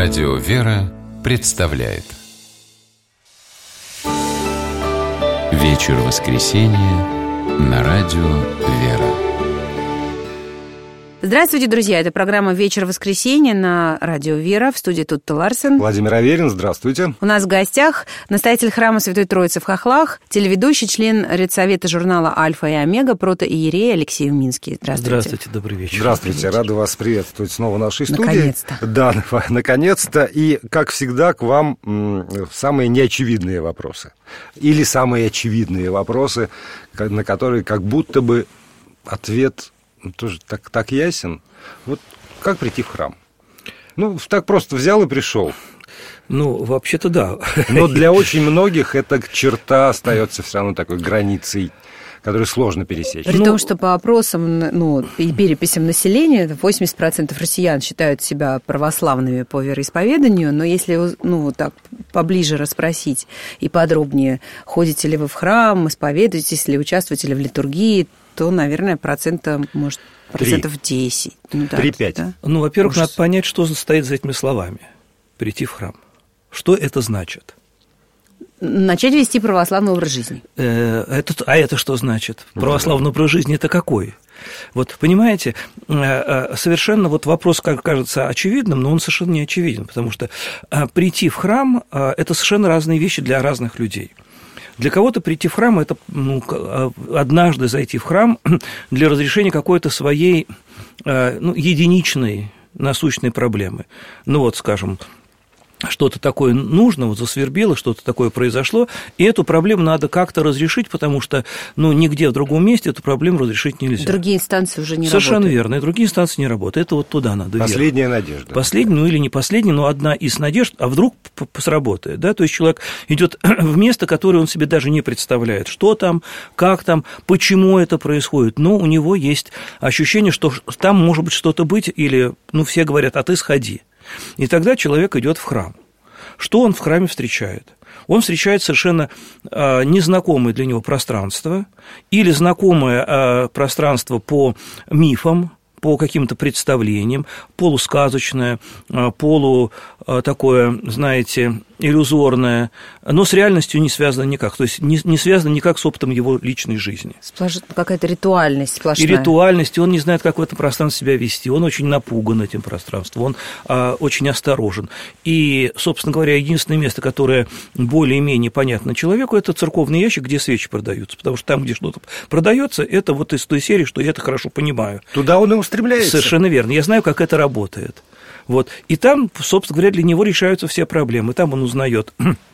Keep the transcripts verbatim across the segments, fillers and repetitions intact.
Радио «Вера» представляет Вечер воскресенья на Радио «Вера». Здравствуйте, друзья! Это программа «Вечер воскресенья» на Радио «Вера». В студии Тутта Ларсен. Владимир Аверин, здравствуйте. У нас в гостях настоятель храма Святой Троицы в Хохлах, телеведущий, член редсовета журнала «Альфа и Омега», протоиерей Алексей Уминский. Здравствуйте. Здравствуйте, добрый вечер. Здравствуйте, рада вас приветствовать снова в нашей студии. Наконец-то. Да, наконец-то. И, как всегда, к вам самые неочевидные вопросы. Или самые очевидные вопросы, на которые как будто бы ответ... тоже так, так ясен. Вот как прийти в храм? Ну, так просто взял и пришел. Ну, вообще-то да. Но для очень многих эта черта остается все равно такой границей, которую сложно пересечь. При ну, том, что по опросам, ну, и переписям населения восемьдесят процентов россиян считают себя православными по вероисповеданию, но если, ну, вот так поближе расспросить и подробнее, ходите ли вы в храм, исповедуетесь ли, участвуете ли в литургии, то, наверное, процента, может, процентов десять. три-пять. Да? Ну, во-первых, Ужас. надо понять, что стоит за этими словами. Прийти в храм. Что это значит? Начать вести православный образ жизни. Э, это, а это что значит? Православный образ жизни – это какой? Вот, понимаете, совершенно вот вопрос, как кажется очевидным, но он совершенно не очевиден, потому что прийти в храм – это совершенно разные вещи для разных людей. Для кого-то прийти в храм – это ну, однажды зайти в храм для разрешения какой-то своей ну, единичной насущной проблемы. Ну вот, скажем, что-то такое нужно, вот засвербело, что-то такое произошло, и эту проблему надо как-то разрешить, потому что ну, нигде в другом месте эту проблему разрешить нельзя. Другие инстанции уже не Совершенно работают. верно, и другие инстанции не работают. Это вот туда надо. Последняя вверх. надежда. Последняя, ну или не последняя, но одна из надежд, а вдруг сработает. Да? То есть человек идет в место, которое он себе даже не представляет, что там, как там, почему это происходит, но у него есть ощущение, что там может быть что-то быть, или ну, все говорят, а ты сходи. И тогда человек идет в храм. Что он в храме встречает? Он встречает совершенно э, незнакомое для него пространство или знакомое э, пространство по мифам, по каким-то представлениям, полусказочное, э, полу э, такое, знаете, иллюзорное, но с реальностью не связано никак, то есть не, не связано никак с опытом его личной жизни. Сплош... Какая-то ритуальность сплошная. И ритуальность, и он не знает, как в этом пространстве себя вести, он очень напуган этим пространством, он а, очень осторожен. И, собственно говоря, единственное место, которое более-менее понятно человеку, это церковный ящик, где свечи продаются, потому что там, где что-то продается, это вот из той серии, что я это хорошо понимаю. Туда он и устремляется. Совершенно верно, я знаю, как это работает. Вот. И там, собственно говоря, для него решаются все проблемы. Там он узнает.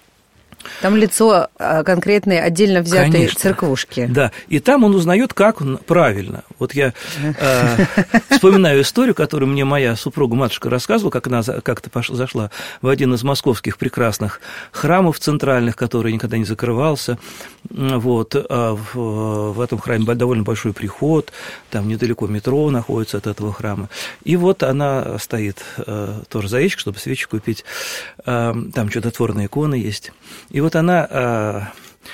Там лицо конкретной отдельно взятой Конечно. Церквушки. Да, и там он узнает, как правильно. Вот я э, вспоминаю историю, которую мне моя супруга-матушка рассказывала, как она как-то пошла, зашла в один из московских прекрасных храмов центральных, который никогда не закрывался. Вот, а в, в этом храме довольно большой приход, там недалеко метро находится от этого храма. И вот она стоит э, тоже за ящик, чтобы свечи купить. Э, там чудотворные иконы есть. И вот она а,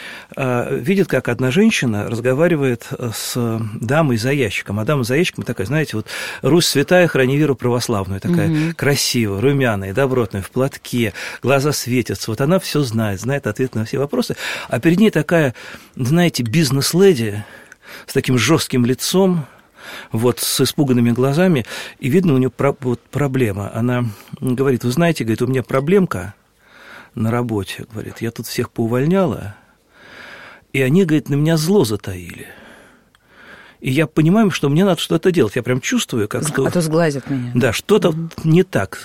а, видит, как одна женщина разговаривает с дамой за ящиком. А дама за ящиком такая, знаете, вот Русь святая, храни веру православную, такая угу. красивая, румяная, добротная, в платке, глаза светятся. Вот она все знает, знает ответы на все вопросы. А перед ней такая, знаете, бизнес-леди с таким жестким лицом, вот, с испуганными глазами, и видно, у нее про, вот, проблема. Она говорит, вы знаете, говорит, у меня проблемка на работе, говорит, я тут всех поувольняла, и они, говорит, на меня зло затаили. И я понимаю, что мне надо что-то делать. Я прям чувствую, как... А то, то сглазят меня. Да, что-то mm-hmm. не так.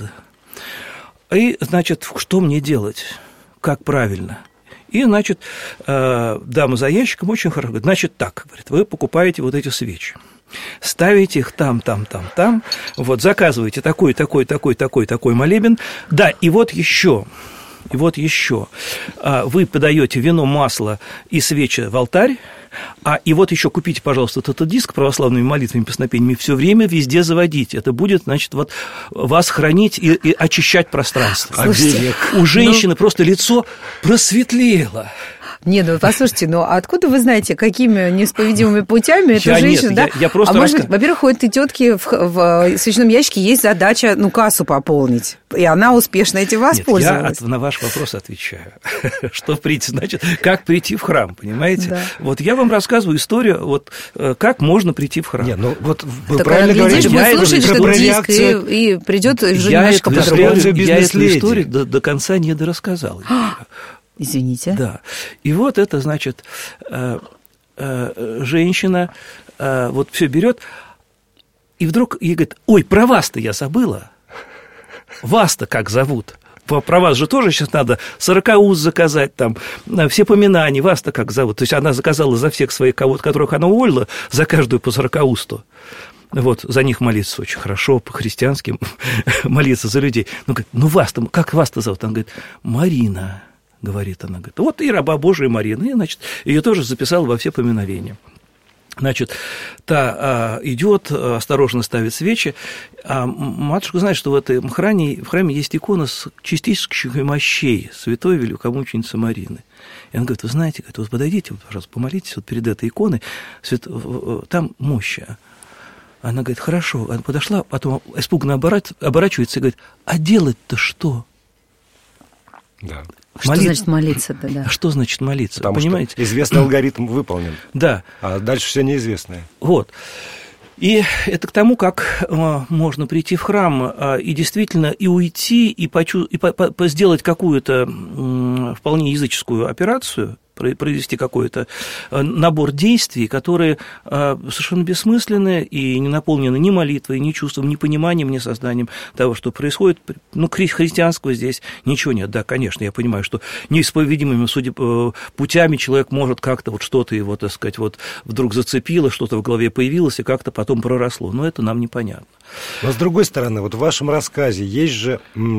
И, значит, что мне делать? Как правильно? И, значит, дама за ящиком очень хорошо говорит, значит, так, говорит, вы покупаете вот эти свечи. Ставите их там, там, там, там, вот, заказываете такой, такой, такой, такой, такой молебен. Да, и вот еще... И вот еще вы подаете вино, масло и свечи в алтарь, а и вот еще купите, пожалуйста, этот диск православными молитвами, песнопениями, все время везде заводить. Это будет, значит, вот вас хранить и, и очищать пространство. Слушайте, у женщины ну... просто лицо просветлело. Не, ну послушайте, ну откуда вы знаете, какими неисповедимыми путями эта я женщина, нет, да? Я, я просто а может раска... быть, во-первых, у этой тетки в, в свечном ящике есть задача, ну, кассу пополнить, и она успешно этим воспользовалась. Нет, я на ваш вопрос отвечаю. Что прийти, значит, как прийти в храм, понимаете? Да. Вот я вам рассказываю историю, вот как можно прийти в храм. Нет, ну вот вы так, правильно говорите. Глядишь, будет слушать про, этот про диск, реакцию... и, и придет уже я немножко эту по-другому. историю, я эту историю до, до конца не дорассказал. Извините. Да. И вот это, значит, женщина вот все берет, и вдруг ей говорит: ой, про вас-то я забыла. Вас-то как зовут? Про вас же тоже сейчас надо сорокауст заказать, там, все поминания, вас-то как зовут? То есть она заказала за всех своих, кого-то, которых она уволила, за каждую по сорокаусту. Вот, за них молиться очень хорошо, по-христиански молиться за людей. Ну, говорит, ну вас-то, как вас-то зовут? Она говорит: Марина, говорит она. Говорит, вот и раба Божия Марина. И, значит, ее тоже записала во все поминовения. Значит, та а, идет, осторожно ставит свечи, а матушка знает, что в этом храме, в храме есть икона с частичкой мощей святой великомученицы Марины. И она говорит: вы знаете, говорит, вот подойдите, вот, пожалуйста, помолитесь вот перед этой иконой, свят... там мощи. Она говорит: хорошо. Она подошла, потом испуганно оборачивается и говорит: а делать-то что? Да. Что Молит... значит молиться-то, да? А что значит молиться? Потому понимаете? Что известный алгоритм выполнен. Да. А дальше все неизвестное. Вот. И это к тому, как можно прийти в храм и действительно и уйти, и, почу... и по... По... сделать какую-то вполне языческую операцию, произвести какой-то набор действий, которые совершенно бессмысленны и не наполнены ни молитвой, ни чувством, ни пониманием, ни сознанием того, что происходит. Ну, христианского здесь ничего нет. Да, конечно, я понимаю, что неисповедимыми судя путями человек может как-то вот что-то его, так сказать, вот вдруг зацепило, что-то в голове появилось и как-то потом проросло. Но это нам непонятно. Но, с другой стороны, вот в вашем рассказе есть же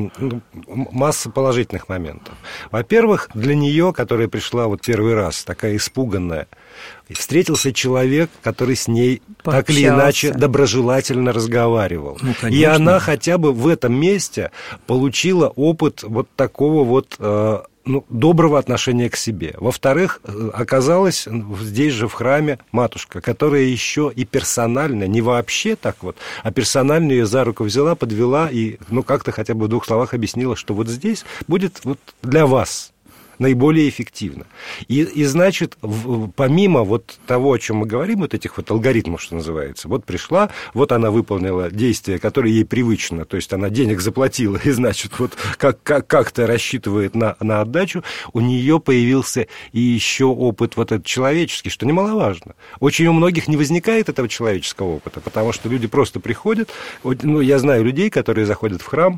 масса положительных моментов. Во-первых, для нее, которая пришла вот первый раз, такая испуганная, встретился человек, который с ней пообщался, так или иначе доброжелательно разговаривал. Ну, и она хотя бы в этом месте получила опыт вот такого вот... ну, доброго отношения к себе. Во-вторых, оказалась здесь же в храме матушка, которая еще и персонально, не вообще так вот, а персонально ее за руку взяла, подвела и, ну, как-то хотя бы в двух словах объяснила, что вот здесь будет вот для вас наиболее эффективно. И, и значит, в, помимо вот того, о чем мы говорим, вот этих вот алгоритмов, что называется, вот пришла, вот она выполнила действие, которое ей привычно, то есть она денег заплатила, и, значит, вот как, как, как-то рассчитывает на, на отдачу, у нее появился и еще опыт вот этот человеческий, что немаловажно. Очень у многих не возникает этого человеческого опыта, потому что люди просто приходят, ну, я знаю людей, которые заходят в храм,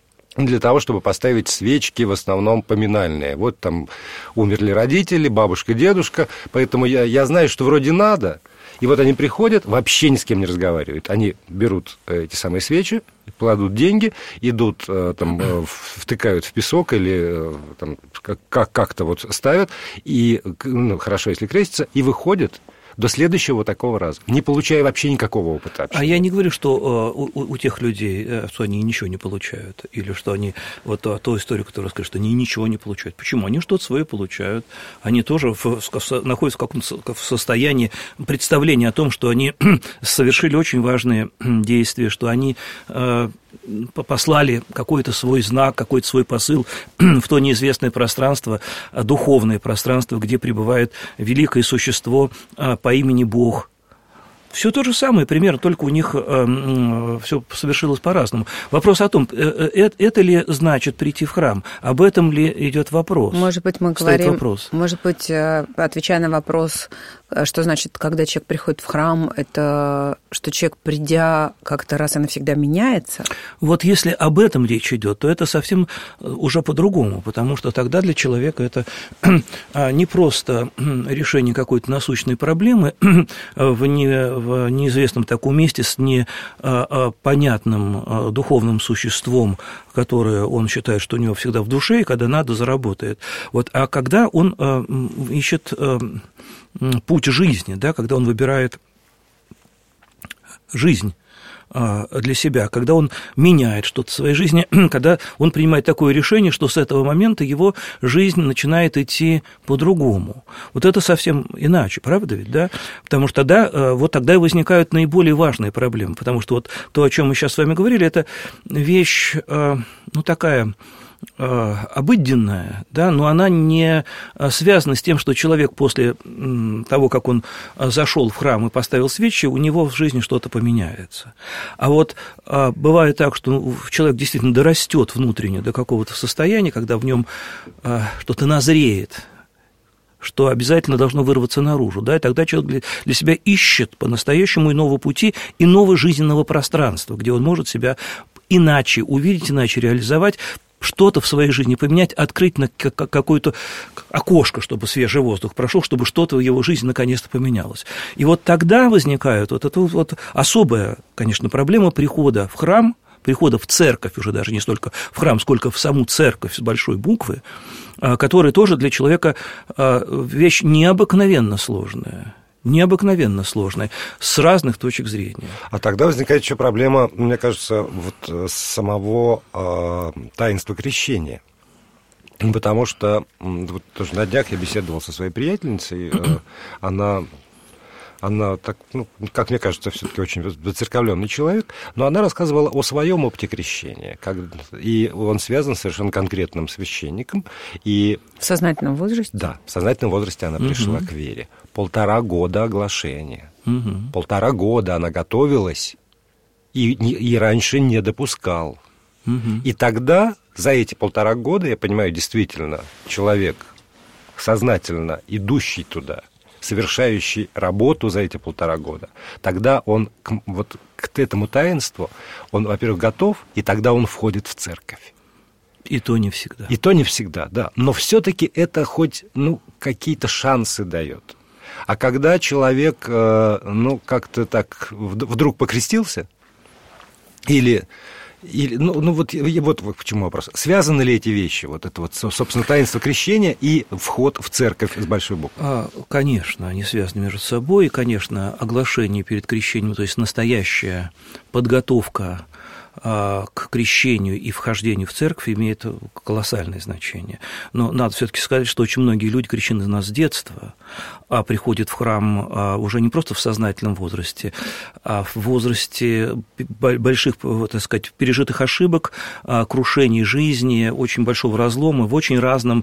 для того, чтобы поставить свечки, в основном поминальные. Вот там умерли родители, бабушка, дедушка, поэтому я, я знаю, что вроде надо, и вот они приходят, вообще ни с кем не разговаривают. Они берут эти самые свечи, кладут деньги, идут, там, втыкают в песок или там, как- как-то вот ставят, и, ну, хорошо, если крестятся, и выходят до следующего такого раза, не получая вообще никакого опыта общения. А я не говорю, что у, у тех людей, что они ничего не получают, или что они, вот о той истории, которую расскажут, что они ничего не получают. Почему? Они что-то свое получают, они тоже в, в, находятся в каком-то состоянии представления о том, что они совершили очень важные действия, что они э, послали какой-то свой знак, какой-то свой посыл в то неизвестное пространство, духовное пространство, где пребывает великое существо по имени Бог. Все то же самое, примерно, только у них э, все совершилось по-разному. Вопрос о том, э, это ли значит прийти в храм, об этом ли идет вопрос? Может быть, мы Стоит говорим, вопрос. Может быть, отвечая на вопрос, что значит, когда человек приходит в храм, это что человек, придя, как-то раз и навсегда меняется? Вот если об этом речь идет, то это совсем уже по-другому, потому что тогда для человека это не просто решение какой-то насущной проблемы в, не, в неизвестном таком месте с непонятным духовным существом, которое он считает, что у него всегда в душе, и когда надо, заработает. Вот, а когда он ищет путь жизни, да, когда он выбирает жизнь, для себя, когда он меняет что-то в своей жизни, когда он принимает такое решение, что с этого момента его жизнь начинает идти по-другому. Вот это совсем иначе, правда ведь, да? Потому что тогда, вот тогда и возникают наиболее важные проблемы, потому что вот то, о чем мы сейчас с вами говорили, это вещь, ну, такая обыденная, да, но она не связана с тем, что человек после того, как он зашел в храм и поставил свечи, у него в жизни что-то поменяется. А вот бывает так, что человек действительно дорастет внутренне до какого-то состояния, когда в нем что-то назреет, что обязательно должно вырваться наружу, да, и тогда человек для себя ищет по-настоящему иного пути, иного жизненного пространства, где он может себя иначе увидеть, иначе реализовать, что-то в своей жизни поменять, открыть на какое-то окошко, чтобы свежий воздух прошел, чтобы что-то в его жизни наконец-то поменялось. И вот тогда возникает вот эта вот особая, конечно, проблема прихода в храм, прихода в церковь, уже даже не столько в храм, сколько в саму церковь с большой буквы, которая тоже для человека вещь необыкновенно сложная. необыкновенно сложной, с разных точек зрения. А тогда возникает еще проблема, мне кажется, вот самого э, таинства крещения. Потому что вот тоже на днях я беседовал со своей приятельницей, э, она... Она, так, ну, как мне кажется, все-таки очень воцерковленный человек, но она рассказывала о своем опыте крещения. Как, и он связан с совершенно конкретным священником. И, в сознательном возрасте? Да, в сознательном возрасте она пришла угу. к вере. Полтора года оглашения. Угу. Полтора года она готовилась и, и раньше не допускал. Угу. И тогда, за эти полтора года, я понимаю, действительно, человек, сознательно идущий туда, совершающий работу за эти полтора года, тогда он к, вот к этому таинству, он, во-первых, готов, и тогда он входит в церковь. И то не всегда. И то не всегда, да. Но все-таки это хоть, ну, какие-то шансы дает. А когда человек, ну, как-то так вдруг покрестился, или... Или, ну, ну вот, вот, вот почему вопрос. Связаны ли эти вещи, вот это вот, собственно, таинство крещения и вход в церковь с большой буквы? А, конечно, они связаны между собой, и, конечно, оглашение перед крещением, то есть настоящая подготовка к крещению и вхождению в церковь имеет колоссальное значение. Но надо все-таки сказать, что очень многие люди крещены у нас с детства, а приходят в храм уже не просто в сознательном возрасте, а в возрасте больших, так сказать, пережитых ошибок, крушений жизни, очень большого разлома, в очень разном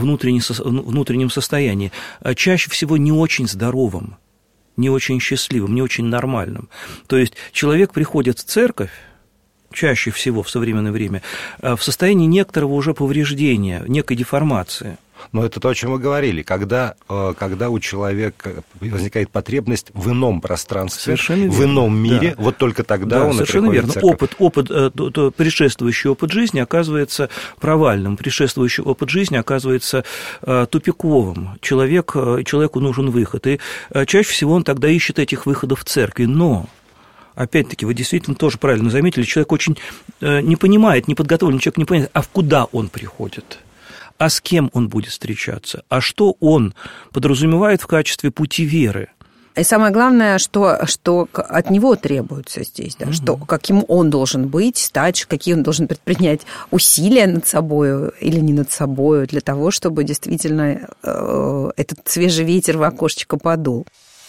внутреннем состоянии, чаще всего не очень здоровым, не очень счастливым, не очень нормальным. То есть человек приходит в церковь, чаще всего в современное время, в состоянии некоторого уже повреждения, некой деформации. Но это то, о чем вы говорили, когда, когда у человека возникает потребность в ином пространстве, в ином мире, да. Вот только тогда да, он и приходит верно. в церковь. Опыт, опыт, предшествующий опыт жизни оказывается провальным, предшествующий опыт жизни оказывается тупиковым. Человек, человеку нужен выход, и чаще всего он тогда ищет этих выходов в церкви, но... Опять-таки, вы действительно тоже правильно заметили, человек очень не понимает, не подготовленный человек не понимает, а в куда он приходит, а с кем он будет встречаться, а что он подразумевает в качестве пути веры. И самое главное, что, что от него требуется здесь, да, угу. что, каким он должен быть, стать, какие он должен предпринять усилия над собой или не над собой для того, чтобы действительно э, этот свежий ветер в окошечко подул.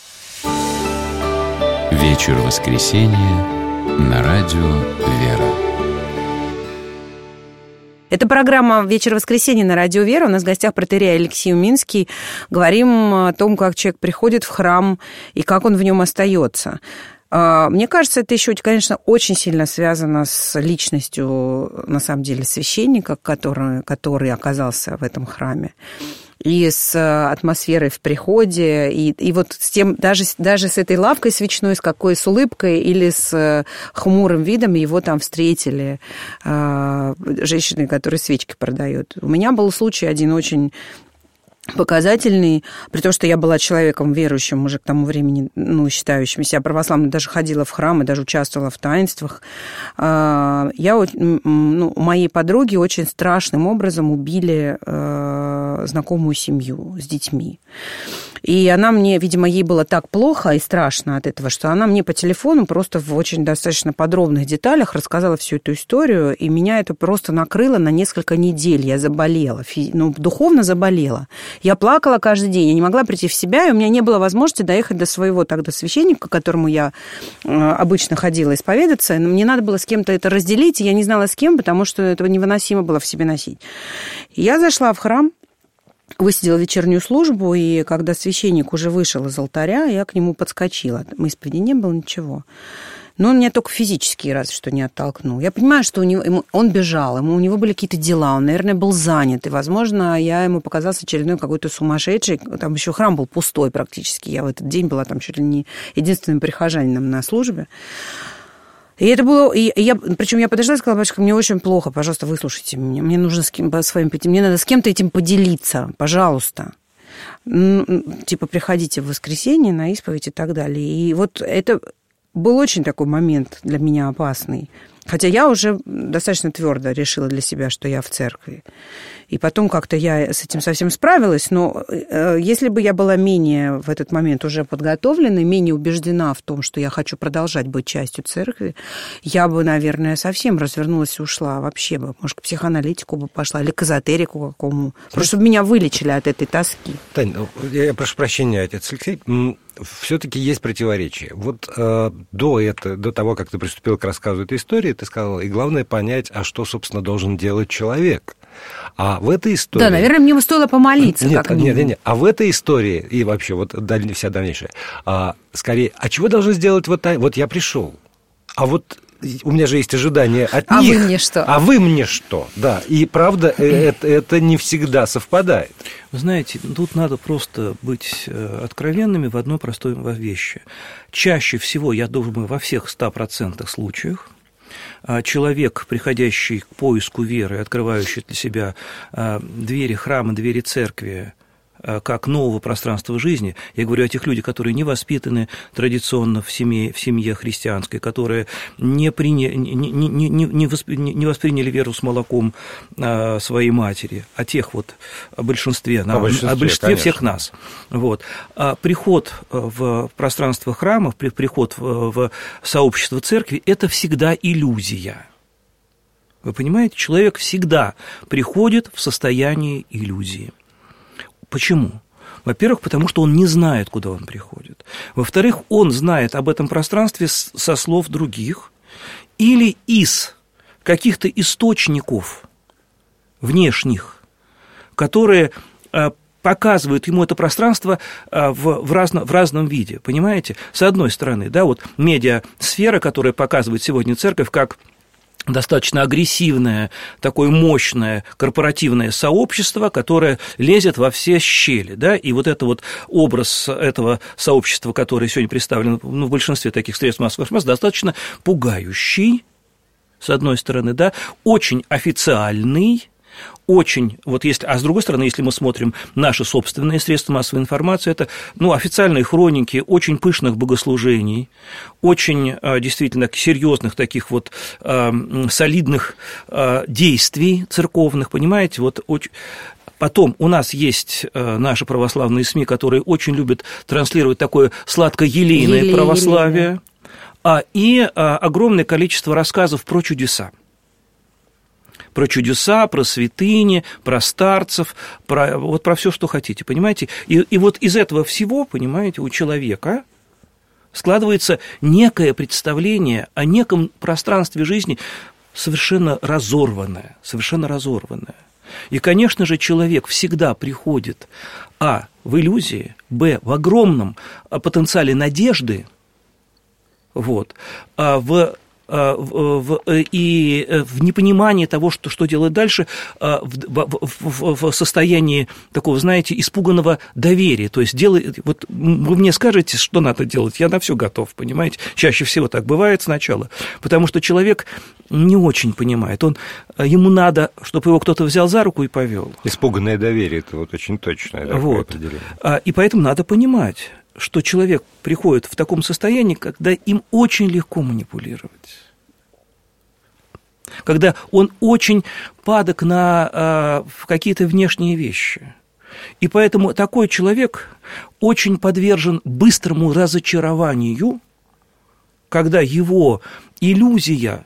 Вечер воскресенья на радио «Вера». Это программа «Вечер воскресенья» на радио «Вера». У нас в гостях протоиерей Алексей Уминский. Говорим о том, как человек приходит в храм и как он в нем остается. Мне кажется, это еще, конечно, очень сильно связано с личностью, на самом деле, священника, который, который оказался в этом храме. И с атмосферой в приходе, и, и вот с тем, даже, даже с этой лавкой свечной, с какой, с улыбкой или с хмурым видом его там встретили э, женщины, которые свечки продают. У меня был случай один очень показательный, при том, что я была человеком верующим уже к тому времени, ну, считающим себя православным, даже ходила в храм и даже участвовала в таинствах. Я, ну, моей подруги очень страшным образом убили знакомую семью с детьми. И она мне, видимо, ей было так плохо и страшно от этого, что она мне по телефону просто в очень достаточно подробных деталях рассказала всю эту историю, и меня это просто накрыло на несколько недель. Я заболела, ну, духовно заболела. Я плакала каждый день, я не могла прийти в себя, и у меня не было возможности доехать до своего тогда священника, к которому я обычно ходила исповедаться. Мне надо было с кем-то это разделить, и я не знала с кем, потому что этого невыносимо было в себе носить. И я зашла в храм, высидела вечернюю службу, и когда священник уже вышел из алтаря, я к нему подскочила. Исповеди не было, ничего. Но он меня только физически разве что не оттолкнул. Я понимаю, что у него, ему, он бежал, ему, у него были какие-то дела, он, наверное, был занят, и, возможно, я ему показался очередной какой-то сумасшедший. Там еще храм был пустой практически. Я в этот день была там чуть ли не единственным прихожанином на службе. И это было... И я, причем я подошла и сказала: батюшка, мне очень плохо, пожалуйста, выслушайте меня. Мне нужно с кем, с вами, мне надо с кем-то этим поделиться, пожалуйста. Типа, приходите в воскресенье на исповедь и так далее. И вот это был очень такой момент для меня опасный. Хотя я уже достаточно твердо решила для себя, что я в церкви. И потом как-то я с этим совсем справилась, но если бы я была менее в этот момент уже подготовлена, менее убеждена в том, что я хочу продолжать быть частью церкви, я бы, наверное, совсем развернулась и ушла вообще бы. Может, к психоаналитику бы пошла или к эзотерику какому. Просто чтобы меня вылечили от этой тоски. Тань, я прошу прощения, отец Алексей, все-таки есть противоречие. Вот э, до, это, до того, как ты приступил к рассказу этой истории, ты сказала, и главное понять, а что, собственно, должен делать человек. А в этой истории... Да, наверное, мне бы стоило помолиться, нет, как минимум. Нет, нет, нет. А в этой истории, и вообще вот вся дальнейшая, а, скорее, а чего должен сделать вот... Вот я пришел, а вот... У меня же есть ожидания от а них. А вы мне что? А вы мне что? Да, и правда, это, это не всегда совпадает. Вы знаете, тут надо просто быть откровенными в одной простой вещи. Чаще всего, я думаю, во всех ста процентах случаях, человек, приходящий к поиску веры, открывающий для себя двери храма, двери церкви, как нового пространства жизни. Я говорю о тех людях, которые не воспитаны традиционно в семье, в семье христианской, которые не, приня... не, не, не, не, воспри... не восприняли веру с молоком а, своей матери, о тех вот о большинстве, о большинстве, о большинстве всех нас. Вот. А приход в пространство храмов, приход в сообщество церкви – это всегда иллюзия. Вы понимаете, человек всегда приходит в состояние иллюзии. Почему? Во-первых, потому что он не знает, куда он приходит. Во-вторых, он знает об этом пространстве со слов других или из каких-то источников внешних, которые показывают ему это пространство в, в, разно, в разном виде. Понимаете? С одной стороны, да, вот медиасфера, которая показывает сегодня церковь как достаточно агрессивное, такое мощное корпоративное сообщество, которое лезет во все щели, да, и вот это вот образ этого сообщества, которое сегодня представлено ну, в большинстве таких средств массовой информации, достаточно пугающий, с одной стороны, да, очень официальный, очень, вот если, а с другой стороны, если мы смотрим наши собственные средства массовой информации, это, ну, официальные хроники очень пышных богослужений, очень, действительно, серьезных таких вот солидных действий церковных, понимаете, вот очень... Потом у нас есть наши православные СМИ, которые очень любят транслировать такое сладко-елейное Елей, православие, а, и а, огромное количество рассказов про чудеса. Про чудеса, про святыни, про старцев, про, вот про все, что хотите, понимаете? И, и вот из этого всего, понимаете, у человека складывается некое представление о неком пространстве жизни совершенно разорванное, совершенно разорванное. И, конечно же, человек всегда приходит, а, в иллюзии, б, в огромном потенциале надежды, вот, а в... В, в, и в непонимании того, что, что делать дальше, в, в, в состоянии такого, знаете, испуганного доверия. То есть, делай, вот вы мне скажете, что надо делать, я на все готов, понимаете? Чаще всего так бывает сначала, потому что человек не очень понимает. Он, ему надо, чтобы его кто-то взял за руку и повел. Испуганное доверие, это вот очень точное. Да, вот. И поэтому надо понимать, что человек приходит в таком состоянии, когда им очень легко манипулировать, когда он очень падок на а, какие-то внешние вещи. И поэтому такой человек очень подвержен быстрому разочарованию, когда его иллюзия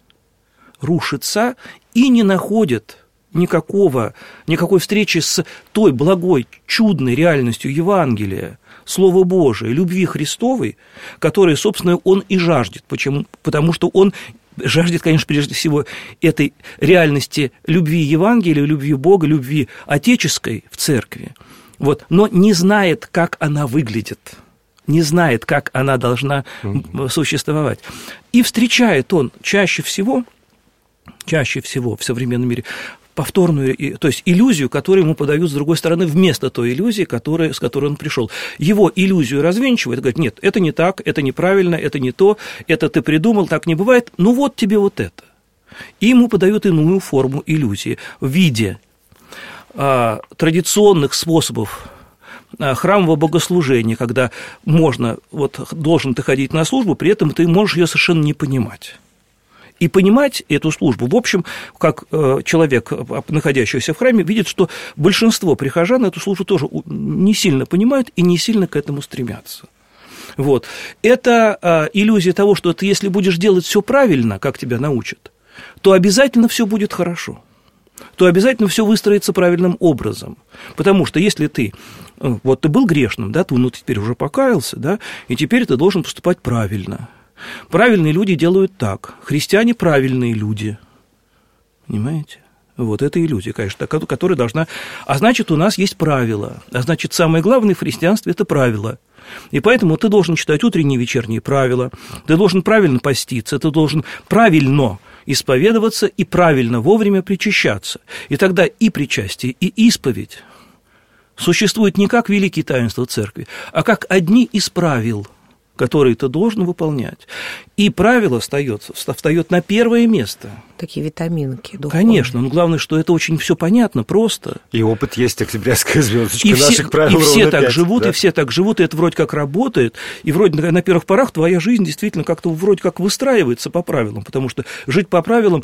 рушится и не находит никакого, никакой встречи с той благой, чудной реальностью Евангелия, Слова Божия, любви Христовой, которой, собственно, он и жаждет. Почему? Потому что он жаждет, конечно, прежде всего этой реальности любви Евангелия, любви Бога, любви отеческой в церкви, вот, но не знает, как она выглядит, не знает, как она должна существовать. И встречает он чаще всего, чаще всего в современном мире повторную, то есть иллюзию, которую ему подают с другой стороны, вместо той иллюзии, которая, с которой он пришел. Его иллюзию развенчивает, говорит, нет, это не так, это неправильно, это не то, это ты придумал, так не бывает, ну вот тебе вот это. И ему подают иную форму иллюзии в виде а, традиционных способов а, храмового богослужения, когда можно, вот должен ты ходить на службу, при этом ты можешь ее совершенно не понимать. И понимать эту службу, в общем, как человек, находящийся в храме, видит, что большинство прихожан эту службу тоже не сильно понимают и не сильно к этому стремятся. Вот. Это иллюзия того, что ты, если будешь делать все правильно, как тебя научат, то обязательно все будет хорошо, то обязательно все выстроится правильным образом. Потому что если ты, вот ты был грешным, да, ты, ну, ты теперь уже покаялся, да, и теперь ты должен поступать правильно. Правильные люди делают так. Христиане – правильные люди. Понимаете? Вот это иллюзия, конечно, которая должна... А значит, у нас есть правила. А значит, самое главное в христианстве – это правила. И поэтому ты должен читать утренние и вечерние правила, ты должен правильно поститься, ты должен правильно исповедоваться и правильно вовремя причащаться. И тогда и причастие, и исповедь существуют не как великие таинства церкви, а как одни из правил, которые ты должен выполнять. И правило встает, встает на первое место. Такие витаминки духовные. Конечно, но главное, что это очень все понятно, просто. И опыт есть, октябрьская звездочка и наших все, правил. И все так пять, живут, да? и все так живут, и это вроде как работает, и вроде на первых порах твоя жизнь действительно как-то вроде как выстраивается по правилам, потому что жить по правилам,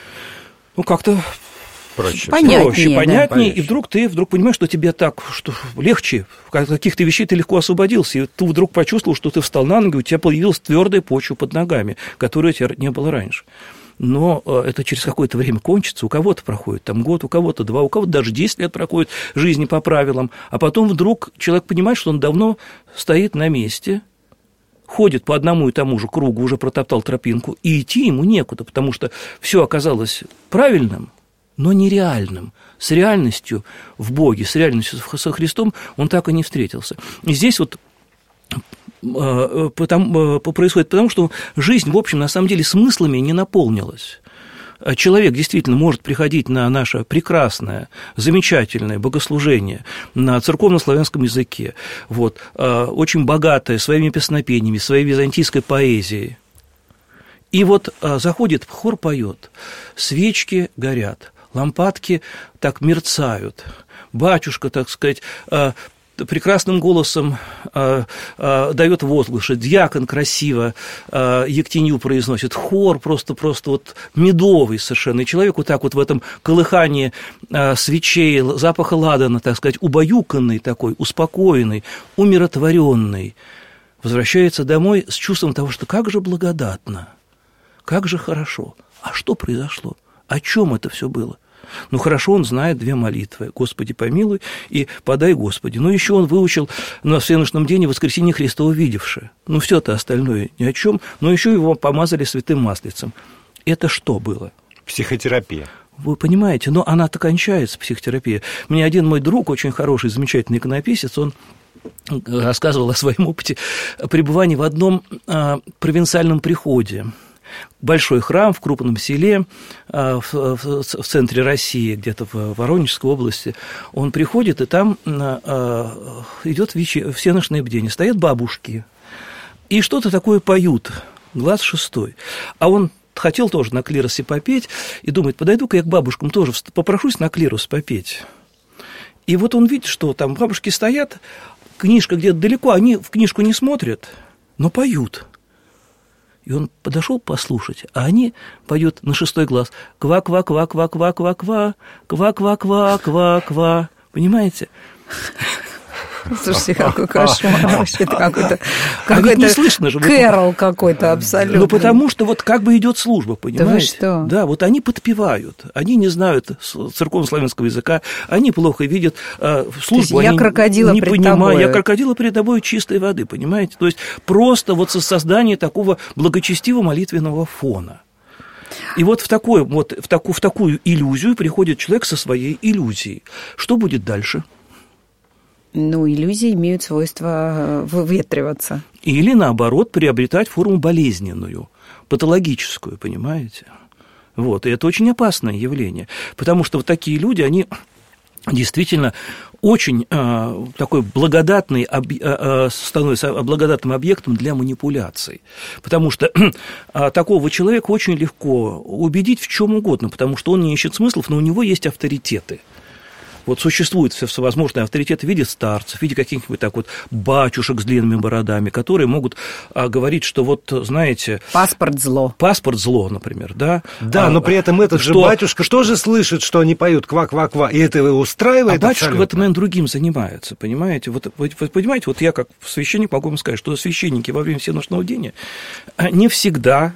ну, как-то... Проще, понятнее, проще, да. понятнее, и вдруг ты вдруг понимаешь, что тебе так что легче, каких-то вещей ты легко освободился, и ты вдруг почувствовал, что ты встал на ноги, у тебя появилась твердая почва под ногами, которой у тебя не было раньше. Но это через какое-то время кончится, у кого-то проходит там год, у кого-то два, у кого-то даже десять лет проходит жизни по правилам, а потом вдруг человек понимает, что он давно стоит на месте, ходит по одному и тому же кругу, уже протоптал тропинку, и идти ему некуда, потому что все оказалось правильным, но нереальным. С реальностью в Боге, с реальностью со Христом он так и не встретился. И здесь вот потому, происходит потому, что жизнь, в общем, на самом деле смыслами не наполнилась. Человек действительно может приходить на наше прекрасное, замечательное богослужение на церковно-славянском языке, вот, очень богатое своими песнопениями, своей византийской поэзией. И вот заходит, хор поет, свечки горят, лампадки так мерцают, батюшка, так сказать, прекрасным голосом дает возглаши, дьякон красиво ектенью произносит, хор просто-просто вот медовый совершенно, и человек вот так вот в этом колыхании свечей, запаха ладана, так сказать, убаюканный такой, успокоенный, умиротворенный, возвращается домой с чувством того, что как же благодатно, как же хорошо, а что произошло? О чем это все было? Ну, хорошо, он знает две молитвы. «Господи, помилуй» и «Подай, Господи». Ну, еще он выучил на всеночном дне воскресение Христово видевшее. Ну, все-то остальное ни о чем. Но еще его помазали святым маслицем. Это что было? Психотерапия. Вы понимаете, но она-то кончается, психотерапия. Мне один мой друг, очень хороший, замечательный иконописец, он рассказывал о своем опыте пребывания в одном а, провинциальном приходе. Большой храм в крупном селе в центре России, где-то в Воронежской области. Он приходит, и там идет всеночное бдение. Стоят бабушки, и что-то такое поют, глаз шестой. А он хотел тоже на клиросе попеть, и думает, подойду-ка я к бабушкам тоже, попрошусь на клирос попеть. И вот он видит, что там бабушки стоят, книжка где-то далеко, они в книжку не смотрят, но поют. И он подошел послушать, а они поют на шестой глаз: ква-ква-ква-ква-ква-ква-ква, ква-ква-ква-ква-ква, Понимаете? Слушайте, какой кошмар вообще, какой-то, какой-то а не слышно же, Кэрол какой-то абсолютно. Ну, потому что вот как бы идет служба, понимаете? Да вы что? Да, вот они подпевают, они не знают церковно-славянского языка, они плохо видят службу, я они крокодила не пред понимают. тобой. Я крокодила перед тобой чистой воды, понимаете? То есть просто вот создание такого благочестивого молитвенного фона. И вот в, такой, вот в, такую, в такую иллюзию приходит человек со своей иллюзией. Что будет дальше? Ну, иллюзии имеют свойство выветриваться. Или, наоборот, приобретать форму болезненную, патологическую, понимаете? Вот, и это очень опасное явление, потому что вот такие люди, они действительно очень э, такой благодатный, об, э, становится благодатным объектом для манипуляций, потому что э, такого человека очень легко убедить в чем угодно, потому что он не ищет смыслов, но у него есть авторитеты. Вот существуют всевозможные авторитеты в виде старцев, в виде каких-нибудь так вот батюшек с длинными бородами, которые могут а, говорить, что вот, знаете... Паспорт зло. Паспорт зло, например, да? Да, а, но при этом этот что... же батюшка тоже слышит, что они поют ква-ква-ква, и это его устраивает. А батюшка абсолютно. В этот момент другим занимается, понимаете? Вот, вы, вы понимаете, вот я как священник могу вам сказать, что священники во время всеночного бдения не всегда...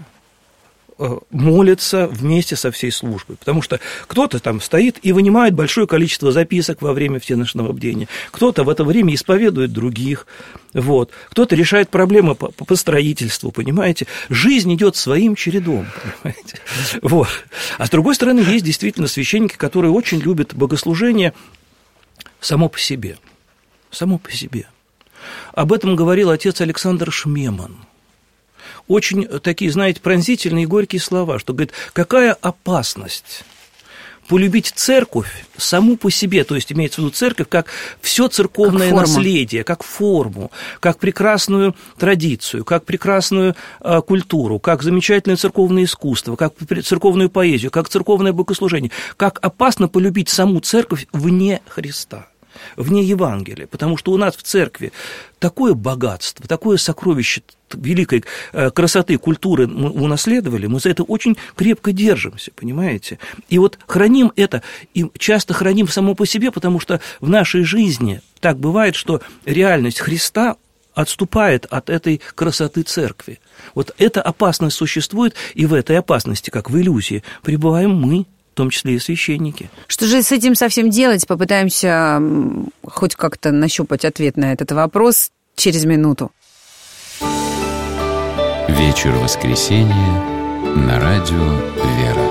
молятся вместе со всей службой, потому что кто-то там стоит и вынимает большое количество записок во время всеночного бдения, кто-то в это время исповедует других, вот. Кто-то решает проблемы по, по строительству, понимаете, жизнь идет своим чередом, понимаете, вот. А с другой стороны, есть действительно священники, которые очень любят богослужение само по себе, само по себе. Об этом говорил отец Александр Шмеман. Очень такие, знаете, пронзительные и горькие слова, что, говорит, какая опасность полюбить церковь саму по себе, то есть имеется в виду церковь как все церковное как наследие, как форму, как прекрасную традицию, как прекрасную а, культуру, как замечательное церковное искусство, как церковную поэзию, как церковное богослужение, как опасно полюбить саму церковь вне Христа, вне Евангелия, потому что у нас в церкви такое богатство, такое сокровище великой красоты культуры мы унаследовали, мы за это очень крепко держимся, понимаете? И вот храним это, и часто храним само по себе, потому что в нашей жизни так бывает, что реальность Христа отступает от этой красоты церкви. Вот эта опасность существует, и в этой опасности, как в иллюзии, пребываем мы, в том числе и священники. Что же с этим совсем делать? Попытаемся хоть как-то нащупать ответ на этот вопрос через минуту. Вечер воскресенья на радио «Вера».